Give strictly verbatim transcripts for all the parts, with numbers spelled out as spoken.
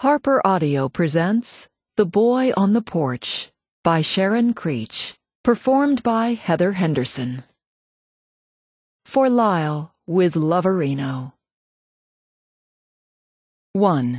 Harper Audio presents The Boy on the Porch by Sharon Creech, performed by Heather Henderson. For Lyle with Loverino. one.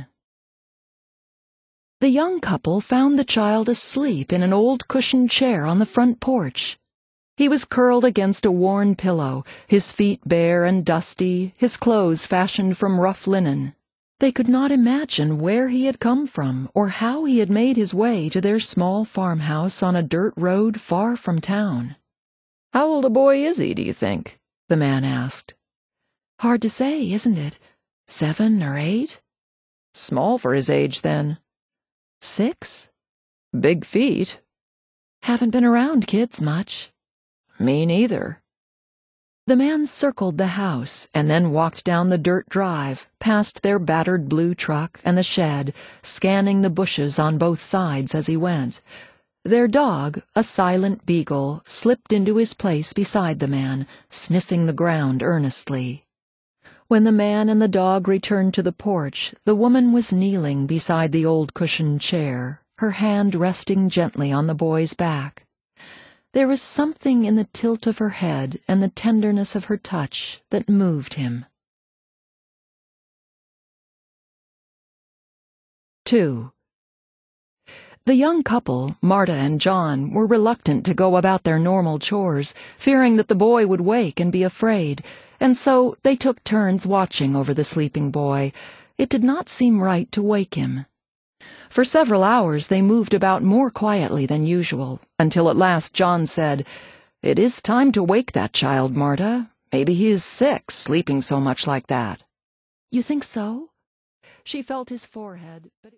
The young couple found the child asleep in an old cushioned chair on the front porch. He was curled against a worn pillow, his feet bare and dusty, his clothes fashioned from rough linen. They could not imagine where he had come from or how he had made his way to their small farmhouse on a dirt road far from town. "How old a boy is he, do you think?" the man asked. "Hard to say, isn't it? Seven or eight?" "Small for his age, then." "Six?" "Big feet." "Haven't been around kids much." "Me neither." The man circled the house and then walked down the dirt drive, past their battered blue truck and the shed, scanning the bushes on both sides as he went. Their dog, a silent beagle, slipped into his place beside the man, sniffing the ground earnestly. When the man and the dog returned to the porch, the woman was kneeling beside the old cushioned chair, her hand resting gently on the boy's back. There was something in the tilt of her head and the tenderness of her touch that moved him. two. The young couple, Marta and John, were reluctant to go about their normal chores, fearing that the boy would wake and be afraid, and so they took turns watching over the sleeping boy. It did not seem right to wake him. For several hours they moved about more quietly than usual, until at last John said, "It is time to wake that child, Marta. Maybe he is sick, sleeping so much like that." "You think so?" She felt his forehead, but